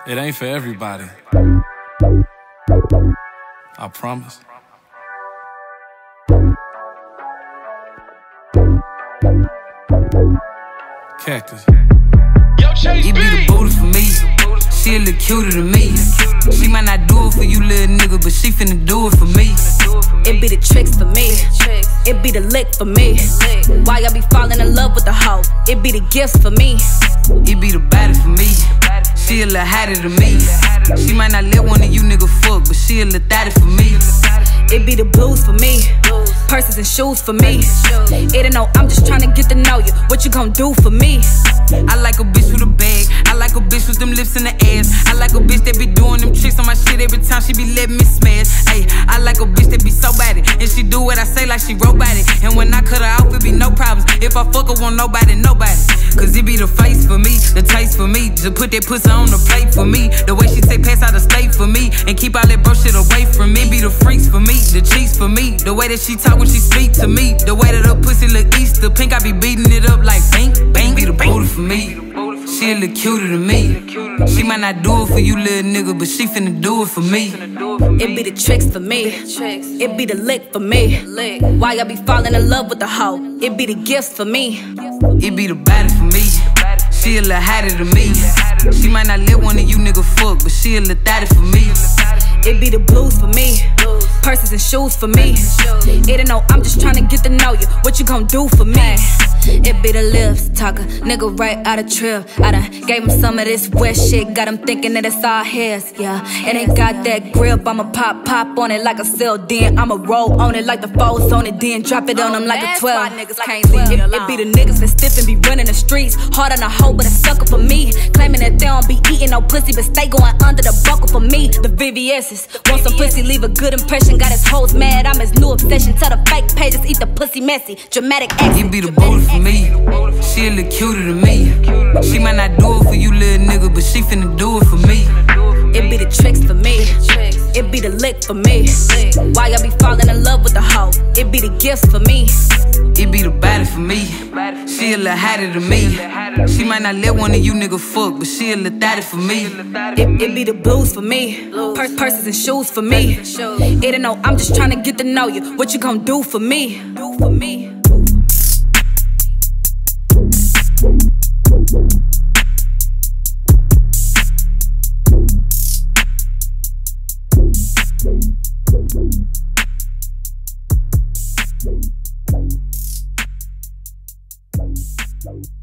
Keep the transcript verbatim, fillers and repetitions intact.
It ain't for everybody. I promise. Cactus. It be the booty for me. She a little cuter than me. She might not do it for you, little nigga, but she finna do it for me. It be the tricks for me. It be the lick for me. Why y'all be falling in love with the hoe? It be the gifts for me. It be the body for me. She a little hotter than me. She might not let one of you nigga fuck, but she a little thotty for me. It be the blues for me. Purses and shoes for me. It ain't no, I'm just tryna get to know you. What you gon' do for me? I like a bitch with a bag. I like a bitch with them lips in the ass. I like a bitch that be doing them tricks on my shit every time she be letting me smash. Ayy, I like a bitch that be so bad it, and she do what I say like she robotic. And when I cut her off, it be no problems. If I fuck her, want nobody, nobody. Cause it be the face for me, the taste for me. Just put that pussy on the plate for me. The way she say pass out the state for me, and keep all that bro shit away from me. Be the freaks for me, the cheeks for me. The way that she talk when she speak to me. The way that her pussy look Easter pink, I be beating it up like bang, bang. Be the booty for me. She a little cuter than me. She might not do it for you, little nigga, but she finna do it for me. It be the tricks for me. It be the lick for me. Why y'all be falling in love with the hoe? It be the gifts for me. It be the body for me. She a little hotter than me. She might not let one of you nigga fuck, but she a little thotty for me. It be the blues for me. Purses and shoes for me. It ain't no, I'm just tryna get to know you. What you gon' do for me? It be the lips talker, nigga right out of trip. I done gave him some of this wet shit, got him thinking that it's all his, yeah. And it got that grip, I'ma pop, pop on it like a cell, then I'ma roll on it like the foes on it, then drop it on him like a twelve. Niggas can't leave it, it be the niggas that stiff and be running the streets, hard on a hoe but a sucker for me, claiming that they don't be eating no pussy but stay going under the buckle for me. The V V S's, want some pussy, leave a good impression, got his hoes mad, I'm his new obsession. Tell the fake pages, eat the pussy messy, dramatic accent. It be the booty for me. She a little cuter than me. She might not do it for you, little nigga, but she finna do it for me. It be the tricks for me. It be the lick for me. Why y'all be falling in love with the hoe? It be the gifts for me. It be the body for me. She a little hotter than me. She might not let one of you nigga fuck, but she a little thotty for me. It, it be the blues for me. Purse, purses and shoes for me. It ain't no, I'm just tryna get to know you. What you gon' do for me? Do for me. Thank you.